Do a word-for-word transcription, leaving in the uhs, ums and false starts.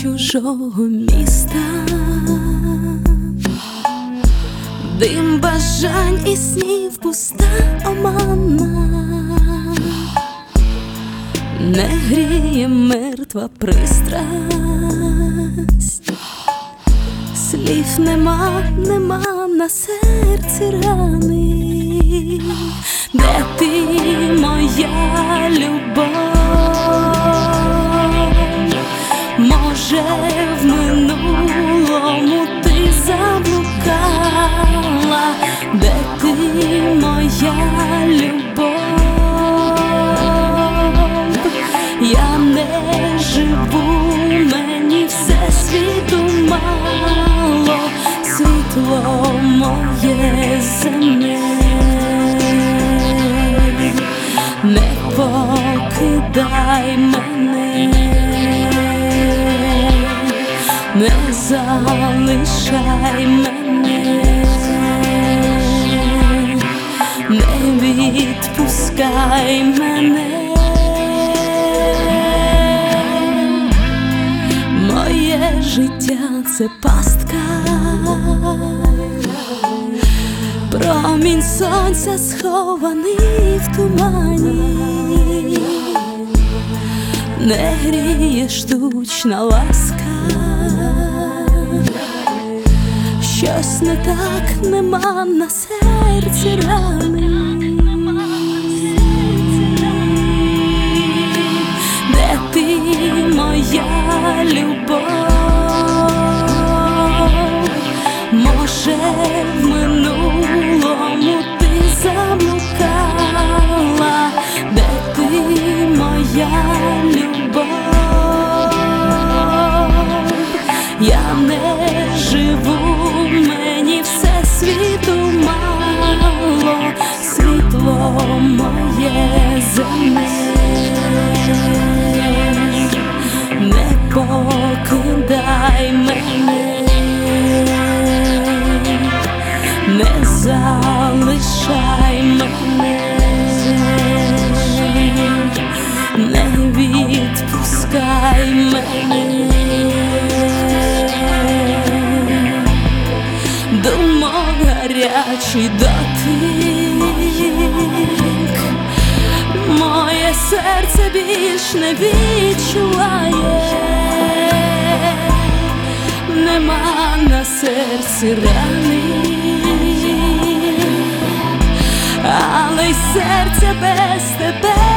чужого міста, дим бажань і снів, пуста омана, не гріє мертва пристрасть. Слів нема, нема на серці рани, де ти, моя любов? Може, в минулому ти заблукала, де ти, моя любов? Я не живу, мені все світу мало, світло моє земне. Не покидай мене, не залишай мене, не відпускай мене. Моє життя – це пастка, промінь сонця схований в тумані, не гріє штучна ласка. Щось не так, нема на серці рани, де ти, моя любов? Може, в минулому ти заблукала, де ти, моя любов? Я не живу, мені все світу мало, світло моє земне. Не покидай мене, не залишай мене, не відпускай мене. Думок гарячий дотик, моє серце більш не відчуває, нема на серці рани, але й серце без тебе